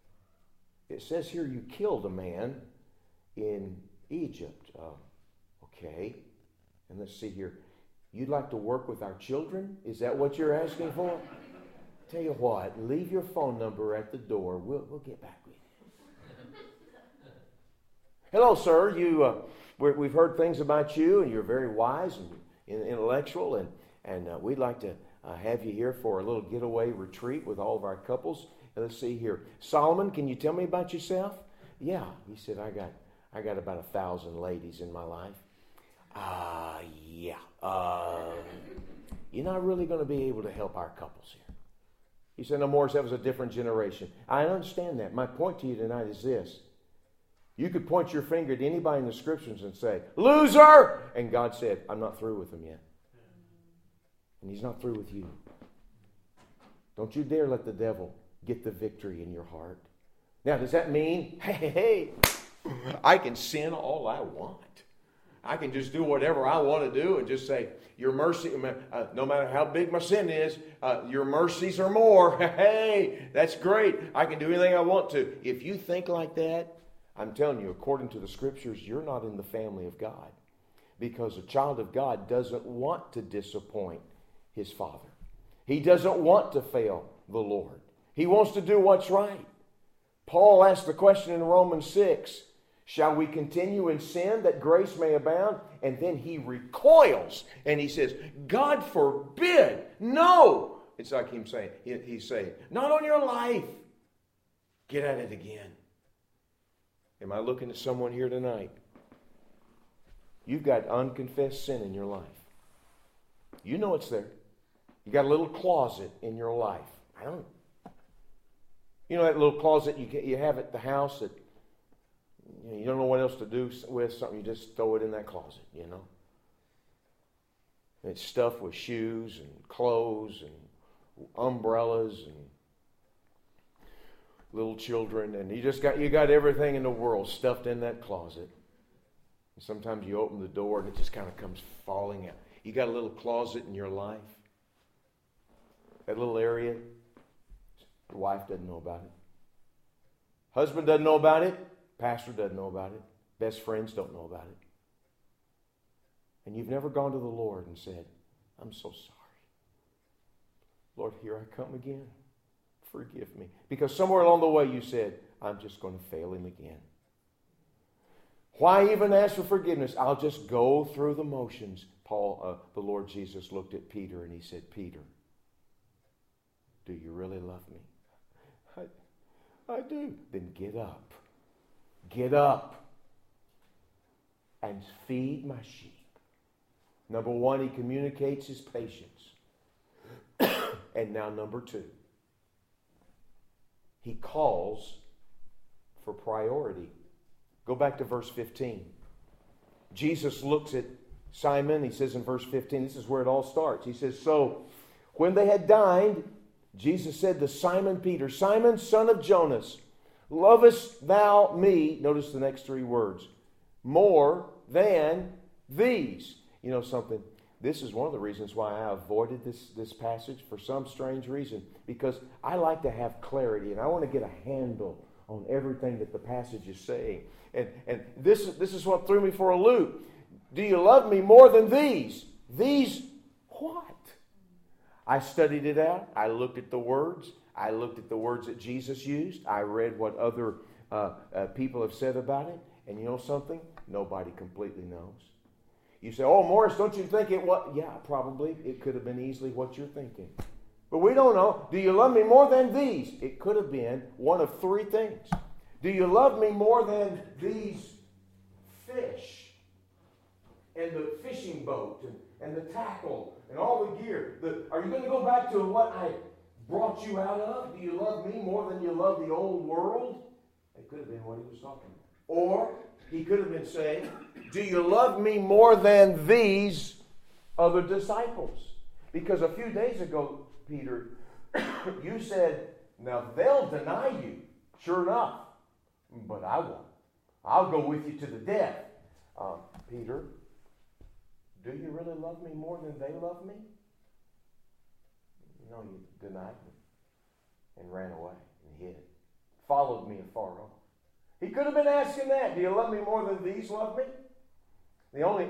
It says here you killed a man in Egypt. Okay. And let's see here. You'd like to work with our children? Is that what you're asking for? Tell you what, leave your phone number at the door. We'll get back with you. Hello, sir. We've heard things about you, and you're very wise and intellectual, and we'd like to have you here for a little getaway retreat with all of our couples. Let's see here. Solomon, can you tell me about yourself? Yeah. He said, I got about 1,000 ladies in my life. Yeah. You're not really going to be able to help our couples here. He said, no, Morris, that was a different generation. I understand that. My point to you tonight is this. You could point your finger at anybody in the Scriptures and say, loser! And God said, I'm not through with them yet. And He's not through with you. Don't you dare let the devil get the victory in your heart. Now, does that mean, hey, I can sin all I want? I can just do whatever I want to do and just say, your mercy, no matter how big my sin is, your mercies are more. Hey, that's great. I can do anything I want to. If you think like that, I'm telling you, according to the Scriptures, you're not in the family of God. Because a child of God doesn't want to disappoint his Father. He doesn't want to fail the Lord. He wants to do what's right. Paul asked the question in Romans 6, shall we continue in sin that grace may abound? And then he recoils and he says, God forbid. No. It's like him saying, he's saying, not on your life. Get at it again. Am I looking at someone here tonight? You've got unconfessed sin in your life. You know it's there. You got a little closet in your life. I don't know. You know that little closet you have at the house that You don't know what else to do with something, you just throw it in that closet, you know. And it's stuffed with shoes and clothes and umbrellas and little children, and you got everything in the world stuffed in that closet. And sometimes you open the door and it just kind of comes falling out. You got a little closet in your life, that little area. The wife doesn't know about it. Husband doesn't know about it. Pastor doesn't know about it. Best friends don't know about it. And you've never gone to the Lord and said, I'm so sorry. Lord, here I come again. Forgive me. Because somewhere along the way you said, I'm just going to fail him again. Why even ask for forgiveness? I'll just go through the motions. The Lord Jesus looked at Peter and he said, Peter, do you really love me? I do. Then get up. Get up and feed my sheep. Number one, he communicates his patience. And now number two, he calls for priority. Go back to verse 15. Jesus looks at Simon. He says in verse 15, this is where it all starts. He says, so when they had dined, Jesus said to Simon Peter, Simon, son of Jonas, lovest thou me, notice the next three words, more than these? You know something? This is one of the reasons why I avoided this passage for some strange reason. Because I like to have clarity and I want to get a handle on everything that the passage is saying. And this is what threw me for a loop. Do you love me more than these? These what? I studied it out. I looked at the words. I looked at the words that Jesus used. I read what other people have said about it. And you know something? Nobody completely knows. You say, oh, Morris, don't you think it was? Yeah, probably. It could have been easily what you're thinking. But we don't know. Do you love me more than these? It could have been one of three things. Do you love me more than these fish and the fishing boat and the tackle and all the gear? Are you going to go back to what I brought you out of? Do you love me more than you love the old world? It could have been what he was talking about. Or he could have been saying, do you love me more than these other disciples? Because a few days ago, Peter, you said, now they'll deny you, sure enough, but I won't. I'll go with you to the death. Peter, do you really love me more than they love me? No, you denied me and ran away and hid. Followed me afar off. He could have been asking that. Do you love me more than these love me? The only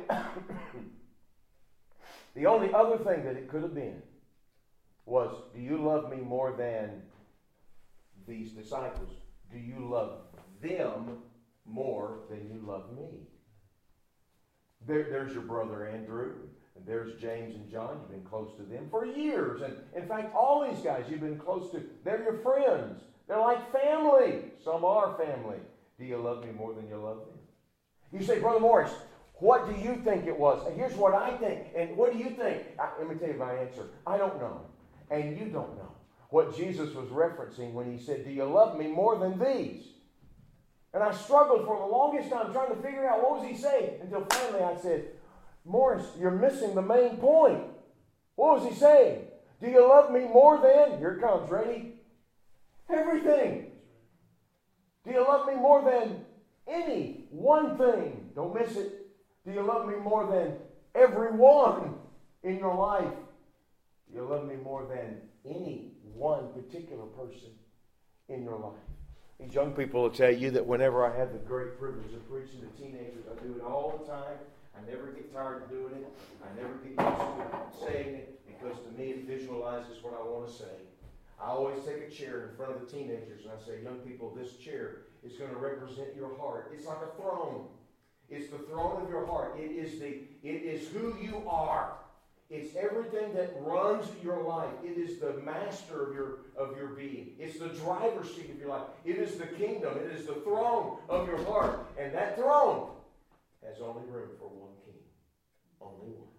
other thing that it could have been was, do you love me more than these disciples? Do you love them more than you love me? There's your brother Andrew, and there's James and John. You've been close to them for years. And in fact, all these guys you've been close to, they're your friends. They're like family. Some are family. Do you love me more than you love them? You say, Brother Morris, what do you think it was? Here's what I think. And what do you think? Let me tell you my answer. I don't know. And you don't know what Jesus was referencing when he said, do you love me more than these? And I struggled for the longest time trying to figure out what was he saying, until finally I said, Morris, you're missing the main point. What was he saying? Do you love me more than, here it comes, ready? Everything. Do you love me more than any one thing? Don't miss it. Do you love me more than everyone in your life? Do you love me more than any one particular person in your life? These young people will tell you that whenever I have the great privilege of preaching to teenagers, I do it all the time. I never get tired of doing it. I never get used to saying it, because to me it visualizes what I want to say. I always take a chair in front of the teenagers and I say, young people, this chair is going to represent your heart. It's like a throne. It's the throne of your heart. It is who you are. It's everything that runs your life. It is the master of your being. It's the driver's seat of your life. It is the kingdom. It is the throne of your heart. And that throne has only room for one king. Only one.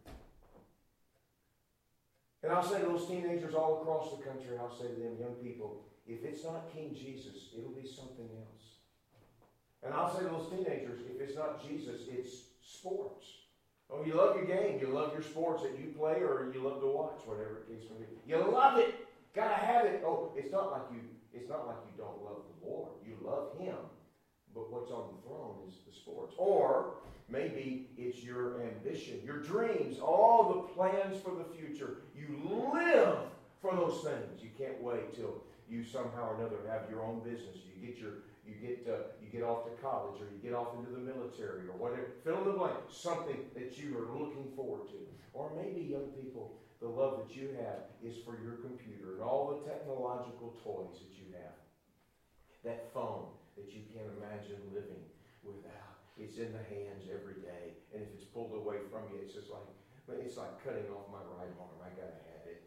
And I'll say to those teenagers all across the country, I'll say to them, young people, if it's not King Jesus, it'll be something else. And I'll say to those teenagers, if it's not Jesus, it's sports. Oh, you love your game. You love your sports that you play or you love to watch, whatever the case may be. You love it. Gotta have it. Oh, it's not like you don't love the Lord. You love Him. But what's on the throne is the sports. Or maybe it's your ambition, your dreams, all the plans for the future. You live for those things. You can't wait till you somehow or another have your own business. You get off to college, or you get off into the military, or whatever. Fill in the blank. Something that you are looking forward to. Or maybe, young people, the love that you have is for your computer and all the technological toys that you have. That phone that you can't imagine living without. It's in the hands every day, and if it's pulled away from you, it's like cutting off my right arm. I gotta have it.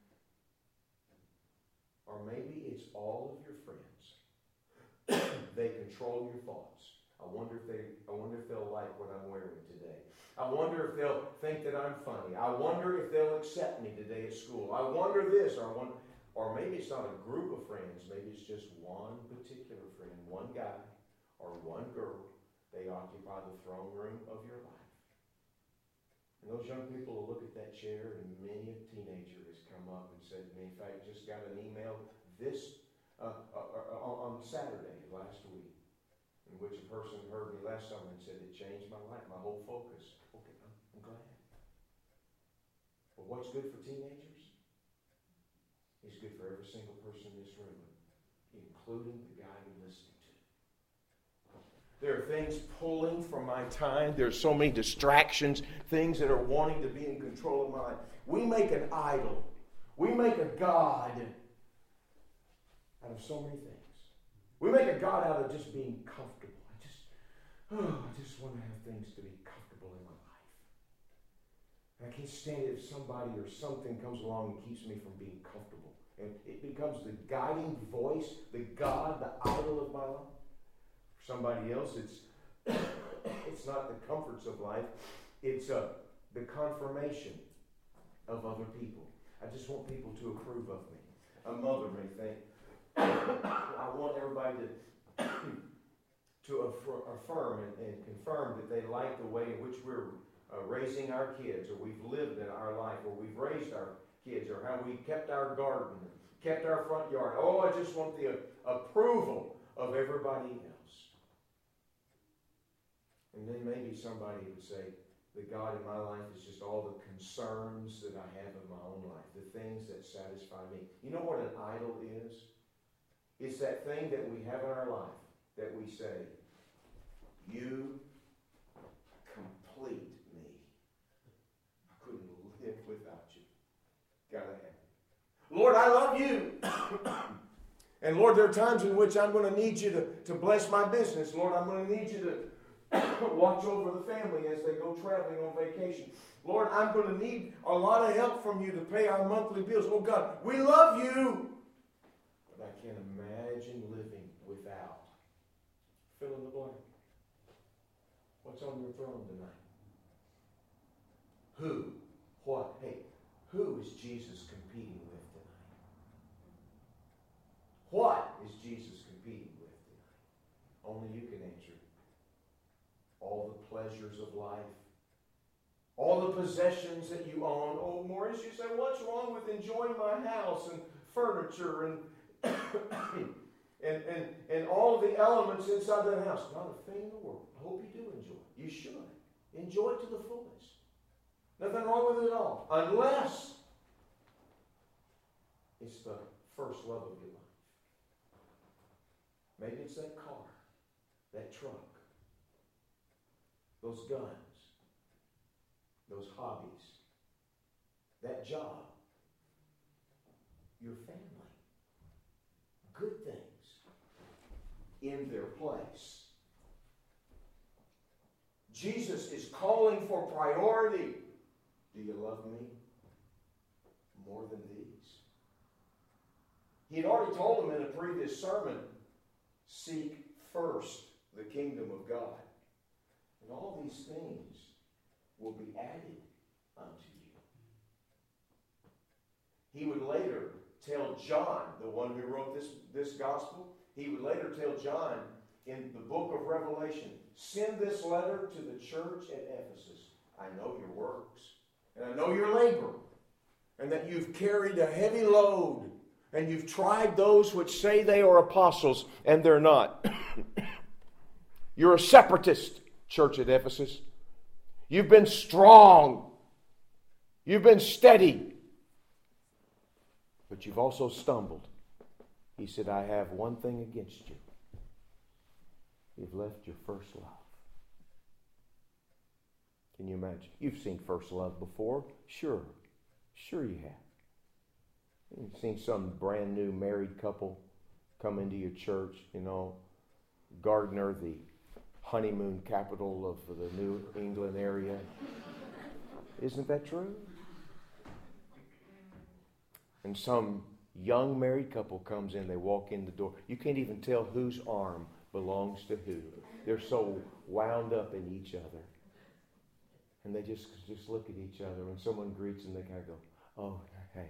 Or maybe it's all of your friends. They control your thoughts. I wonder if they'll like what I'm wearing today. I wonder if they'll think that I'm funny. I wonder if they'll accept me today at school. I wonder this, or maybe it's not a group of friends. Maybe it's just one particular friend, one guy or one girl. They occupy the throne room of your life. And those young people will look at that chair, and many a teenager has come up and said to me, in fact, just got an email on Saturday last week, in which a person heard me last summer and said, it changed my life, my whole focus. Okay, I'm glad. But what's good for teenagers is good for every single person in this room, including the guy you're listening to. There are things pulling from my time. There's so many distractions, things that are wanting to be in control of my life. We make an idol. We make a God out of so many things. We make a God out of just being comfortable. I just want to have things to be comfortable in my life. And I can't stand it if somebody or something comes along and keeps me from being comfortable. And it becomes the guiding voice, the God, the idol of my life. For somebody else, it's not the comforts of life. It's the confirmation of other people. I just want people to approve of me. A mother may think, I want everybody to affirm and confirm that they like the way in which we're raising our kids, or we've lived in our life, or we've raised our kids, or how we kept our garden, kept our front yard. Oh, I just want the approval of everybody else. And then maybe somebody would say, the God in my life is just all the concerns that I have in my own life, the things that satisfy me. You know what an idol is? It's that thing that we have in our life that we say, you complete me. I couldn't live without you. Gotta have it. Lord, I love you. And Lord, there are times in which I'm going to need you to bless my business. Lord, I'm going to need you to watch over the family as they go traveling on vacation. Lord, I'm going to need a lot of help from you to pay our monthly bills. Oh God, we love you. But I can't imagine living without. Fill in the blank. What's on your throne tonight? Who? What? Hey, who is Jesus competing with tonight? What is Jesus competing with tonight? Only you can answer. All the pleasures of life, all the possessions that you own. Oh, Maurice, you say, what's wrong with enjoying my house and furniture and and all the elements inside that house? Not a thing in the world. I hope you do enjoy it. You should. Enjoy it to the fullest. Nothing wrong with it at all. Unless it's the first love of your life. Maybe it's that car, that truck, those guns, those hobbies, that job, your family, good things in their place. Jesus is calling for priority. Do you love me more than these? He had already told them in a previous sermon, seek first the kingdom of God. And all these things will be added unto you. He would later tell John, the one who wrote this gospel, he would later tell John in the book of Revelation, send this letter to the church at Ephesus. I know your works, and I know your labor, and that you've carried a heavy load, and you've tried those which say they are apostles, and they're not. You're a separatist, church at Ephesus. You've been strong. You've been steady. But you've also stumbled. He said, I have one thing against you. You've left your first love. Can you imagine? You've seen first love before. Sure you have. You've seen some brand new married couple come into your church, Gardner, the honeymoon capital of the New England area. Isn't that true? And some young married couple comes in, they walk in the door. You can't even tell whose arm belongs to who. They're so wound up in each other. And they just look at each other. When someone greets them, they kind of go, oh, hey,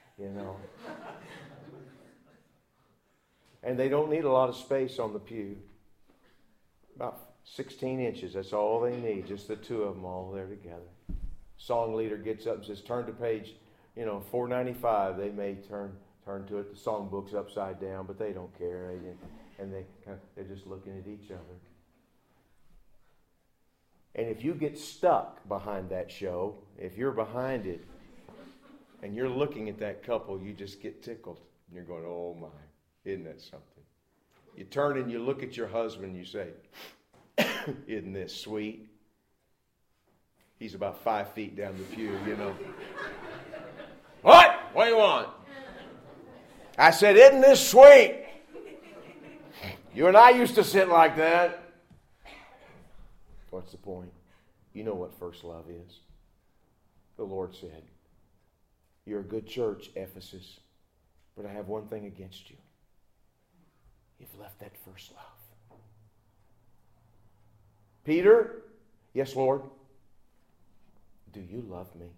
And they don't need a lot of space on the pew. About 16 inches, that's all they need. Just the two of them all there together. Song leader gets up and says, turn to page 495. They may turn to it. The songbook's upside down, but they don't care. They're just looking at each other. And if you get stuck behind that show, if you're behind it, and you're looking at that couple, you just get tickled. And you're going, oh my, isn't that something? You turn and you look at your husband and you say, isn't this sweet? He's about 5 feet down the pew, What? What do you want? I said, isn't this sweet? You and I used to sit like that. What's the point? You know what first love is. The Lord said, you're a good church, Ephesus, but I have one thing against you. You've left that first love. Peter, yes, Lord. Do you love me?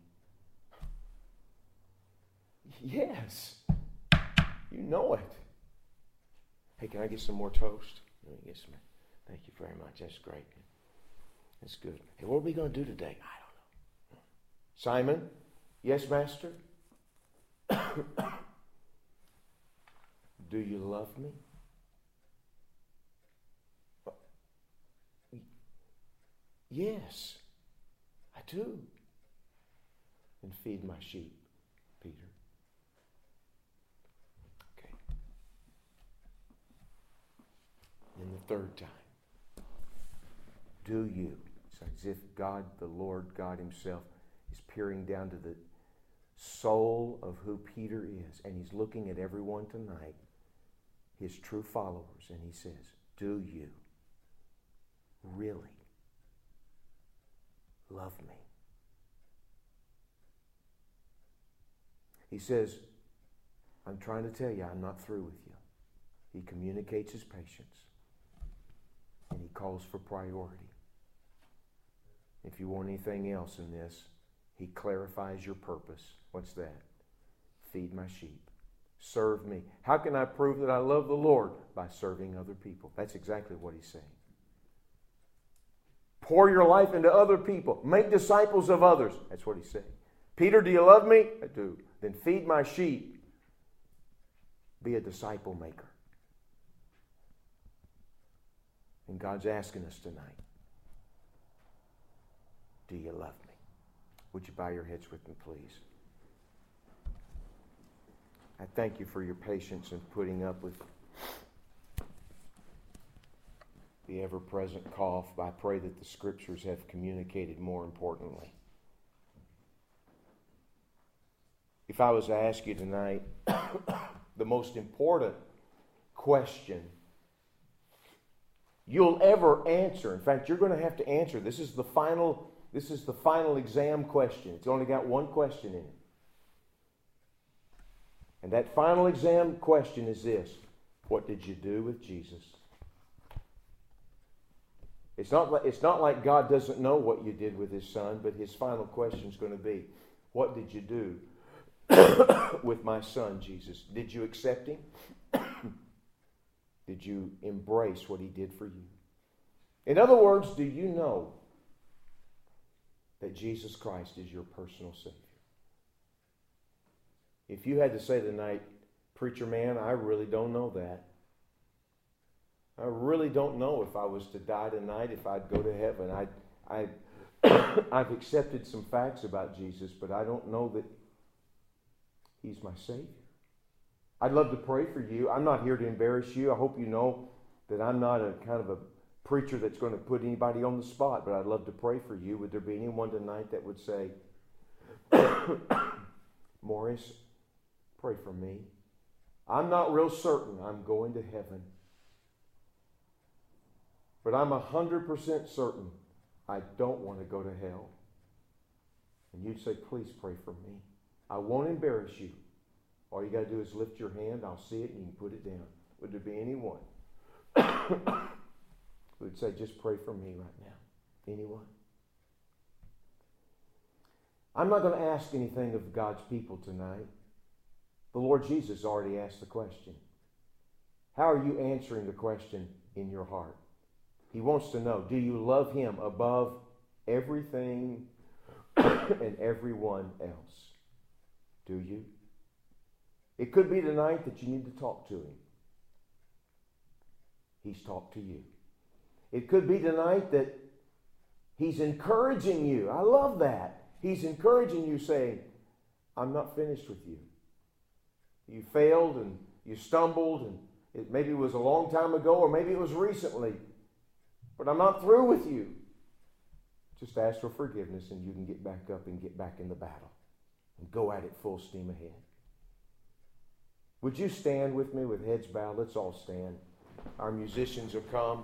Yes. You know it. Hey, can I get some more toast? Let me get some. Thank you very much. That's great. That's good. Hey, what are we going to do today? I don't know. Simon? Yes, Master? Do you love me? Yes, I do. And feed my sheep, Peter. Okay. And the third time. Do you? It's as if God, the Lord God himself, is peering down to the soul of who Peter is. And he's looking at everyone tonight, his true followers. And he says, do you really love me? He says, I'm trying to tell you, I'm not through with you. He communicates his patience. And he calls for priority. If you want anything else in this, he clarifies your purpose. What's that? Feed my sheep. Serve me. How can I prove that I love the Lord? By serving other people. That's exactly what he's saying. Pour your life into other people. Make disciples of others. That's what he's saying. Peter, do you love me? I do. Then feed my sheep. Be a disciple maker. And God's asking us tonight, do you love me? Would you bow your heads with me, please? I thank you for your patience in putting up with the ever-present cough. I pray that the Scriptures have communicated more importantly. If I was to ask you tonight the most important question you'll ever answer, in fact, you're going to have to answer. This is the final exam question. It's only got one question in it. And that final exam question is this: what did you do with Jesus? It's not like God doesn't know what you did with his son, but his final question is going to be, what did you do with my son, Jesus? Did you accept him? Did you embrace what He did for you? In other words, do you know that Jesus Christ is your personal Savior? If you had to say tonight, preacher man, I really don't know that. I really don't know if I was to die tonight, if I'd go to heaven. I've accepted some facts about Jesus, but I don't know that He's my Savior. I'd love to pray for you. I'm not here to embarrass you. I hope you know that I'm not a kind of a preacher that's going to put anybody on the spot, but I'd love to pray for you. Would there be anyone tonight that would say, Morris, pray for me. I'm not real certain I'm going to heaven, but I'm 100% certain I don't want to go to hell. And you'd say, please pray for me. I won't embarrass you. All you got to do is lift your hand. I'll see it and you can put it down. Would there be anyone who would say, just pray for me right now? Anyone? I'm not going to ask anything of God's people tonight. The Lord Jesus already asked the question. How are you answering the question in your heart? He wants to know, do you love Him above everything and everyone else? Do you? It could be tonight that you need to talk to Him. He's talked to you. It could be tonight that He's encouraging you. I love that. He's encouraging you, saying, I'm not finished with you. You failed and you stumbled, and maybe it was a long time ago or maybe it was recently, but I'm not through with you. Just ask for forgiveness and you can get back up and get back in the battle and go at it full steam ahead. Would you stand with me with heads bowed? Let's all stand. Our musicians have come.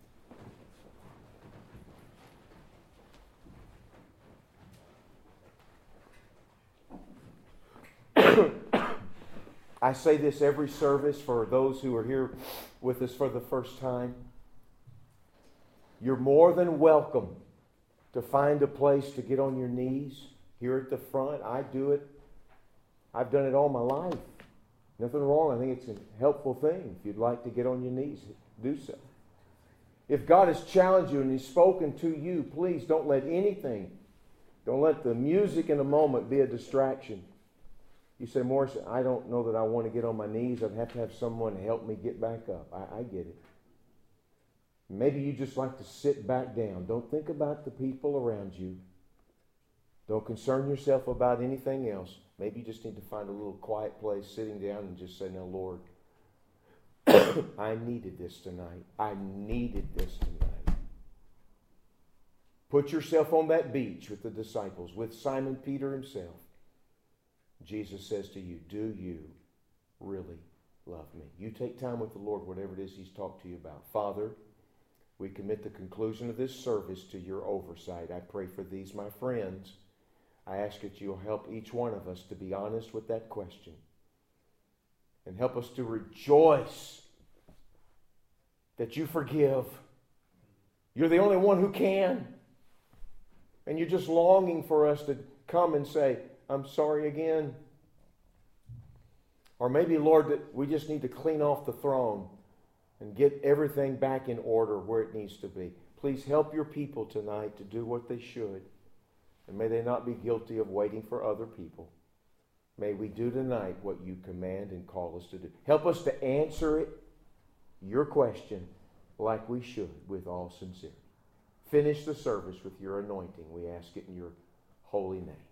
I say this every service for those who are here with us for the first time. You're more than welcome to find a place to get on your knees here at the front. I do it. I've done it all my life. Nothing wrong. I think it's a helpful thing. If you'd like to get on your knees, do so. If God has challenged you and He's spoken to you, please don't let the music in the moment be a distraction. You say, Morris, I don't know that I want to get on my knees. I'd have to have someone help me get back up. I get it. Maybe you just like to sit back down. Don't think about the people around you. Don't concern yourself about anything else. Maybe you just need to find a little quiet place sitting down and just say, now, Lord, I needed this tonight. I needed this tonight. Put yourself on that beach with the disciples, with Simon Peter himself. Jesus says to you, do you really love me? You take time with the Lord, whatever it is He's talked to you about. Father, we commit the conclusion of this service to your oversight. I pray for these, my friends. I ask that you'll help each one of us to be honest with that question. And help us to rejoice that you forgive. You're the only one who can. And you're just longing for us to come and say, I'm sorry again. Or maybe, Lord, that we just need to clean off the throne and get everything back in order where it needs to be. Please help your people tonight to do what they should. And may they not be guilty of waiting for other people. May we do tonight what you command and call us to do. Help us to answer it, your question, like we should, with all sincerity. Finish the service with your anointing. We ask it in your holy name.